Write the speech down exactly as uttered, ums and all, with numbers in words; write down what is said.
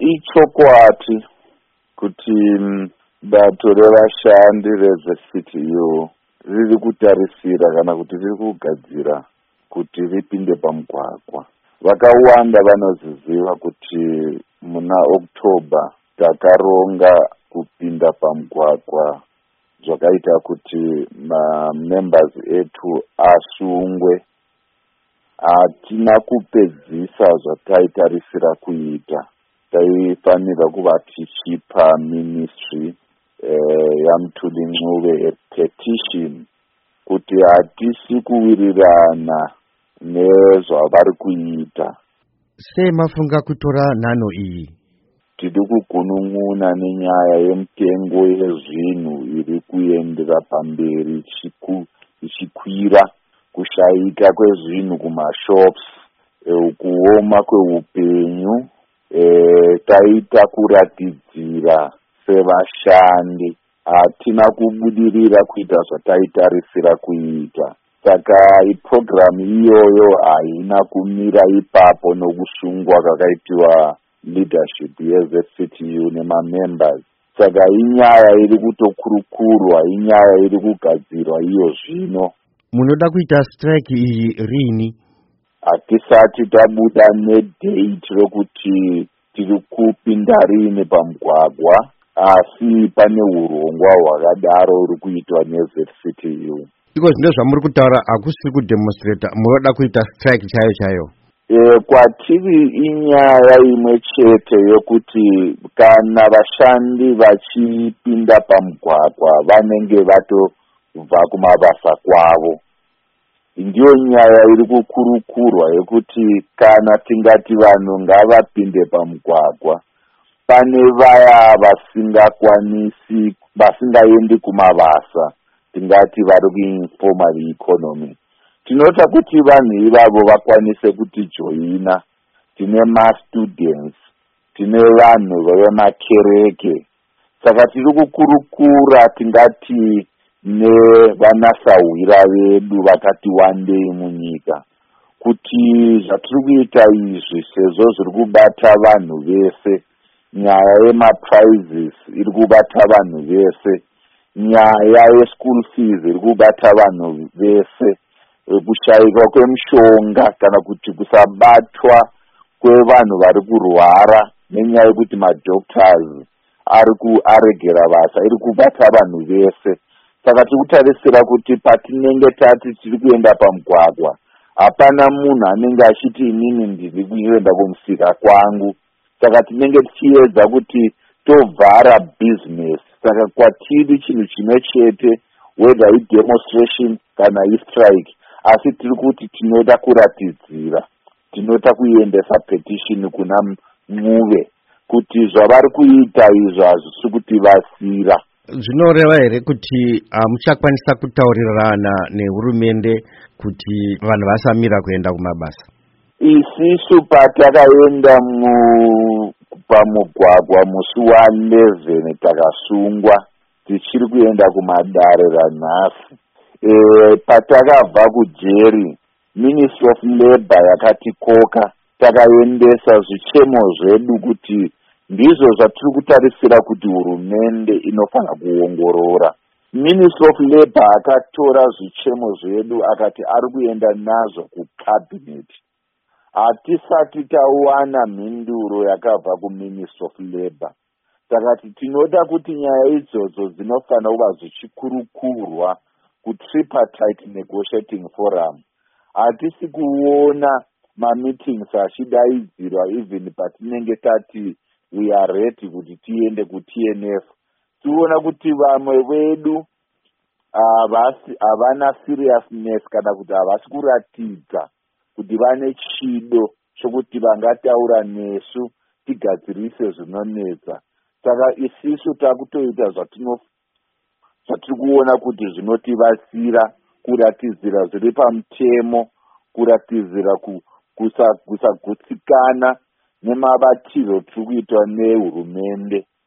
Ichokwati kuti bato revashandi rezvecity yo riri kutarisira kana kuti riri kugadzira kuti ripinde pamugwagwa. Vakawanda vanoziziva kuti muna October takaronga kupinda pamugwagwa zvakaita kuti ma-members etu asungwe. Hatina kupedzisa zvataitarisira kuita. Taifanira kuva tichipa ministry eh, yaMthuli Ncube petition kuti hatisi kuwirirana nezvavari kuita. Sei mafunga kutora nhano iyi? Tiri kugunun'una nenyaya yemitengo yezvinhu iri kuendera pamberi ichikwira, kushaika kwezvinhu kumashops, eh, kuoma kweupenyu. E, taita kuratidzira sevashandi hatina kubudirira kuita zvataitarisira kuita. Saka iprogramu iyoyo haina kumira ipapo nokusungwa kwakaitiwa leadership yeZCity U nemamembers. Saka inyaya iri kutokurukurwa, inyaya iri kugadzirwa iyo zvino. Munoda kuita strike iyi rini? Hatisati tabuda nedate rokuti tiri kupinda rini pamugwagwa, asi pane urongwa hwakadaro uri kuitwa neZCity U. Iko zvino zvamuri kutaura hakusiri kudemonstrata, munoda kuita strike chayo chayo? E, kwatiri inyaya imwe chete yokuti kana vashandi vachipinda pamugwagwa vanenge vatobva kumabasa kwavo. Ndiyo nyaya iri kukurukurwa yekuti kana tingati vanhu ngavapinde pamugwagwa, pane vaya vasingakwanisi, vasingaendi kumabasa, tingati vari kuinformal economy. Tinota kuti vanhu ivavo vakwanise kutijoina. Tine ma-students, tine vanhu vemakereke. Saka tiri kukurukura tingati nevanasahwira vedu vakati wandei munyika, kuti zvatiri kuita izvi sezvo zviri kubata vanhu vese. Nyaya yemaprizes iri kubata vanhu vese, nyaya yeschool fees iri kubata vanhu vese, kushaikwa kwemishonga kana kuti kusabatwa kwevanhu vari kurwara nenyaya yekuti madoctors ari kuaregera basa iri kubata vanhu vese. Saka tiri kutarisira kuti patinenge tati tiri kuenda pamugwagwa, hapana munhu anenge achiti inini ndiri kuenda kumusika kwangu. Saka tinenge tichiedza kuti tovhara business. Saka kwatiri chinhu chimwe chete, whether i-demonstration kana i-strike, asi tiri kuti tinoda kuratidzira, tinoda kuendesa petition kuna Ncube kuti zvavari kuita izvo hazvisi kuti vasira. Zvinoreva here kuti muchakwanisa kutaurirana nehurumende kuti vanhu vasamira kuenda kumabasa? Isisu patakaenda pamugwagwa musi wa eleven takasungwa tichiri kuenda kumadare ranhasi. E, patakabva kujeri, Ministry of Labour yakatikoka, takaendesa zvichemo zvedu kuti ndizvo zvatiri kutarisira kuti hurumende inofana kuongorora. Ministry of Labour akatora zvichemo zvedu akati ari kuenda nazvo kucabinet. Hatisati tawana mhinduro yakabva kuMinistry of Labour. Takati tinoda kuti nyaya idzodzo dzinofana kuva zvichikurukurwa kutripartite negotiating forum. Hatisi kuona ma-meetings achidaidzirwa even patinenge tati we are ready kuti tiende ku-T N F. Tiona kuti vamwe vedu havana seriousness kana kuti havasi kuratidza kuti vane chido chokuti vangataura nesu tigadzirise zvinonetsa. Saka isisu takutoita zvatiri kuona kuti zvinotibatsira, kuratidzira zviri pamutemo, kuratidzira kusagutsikana nemabatiro tiri kuitwa nehurumende.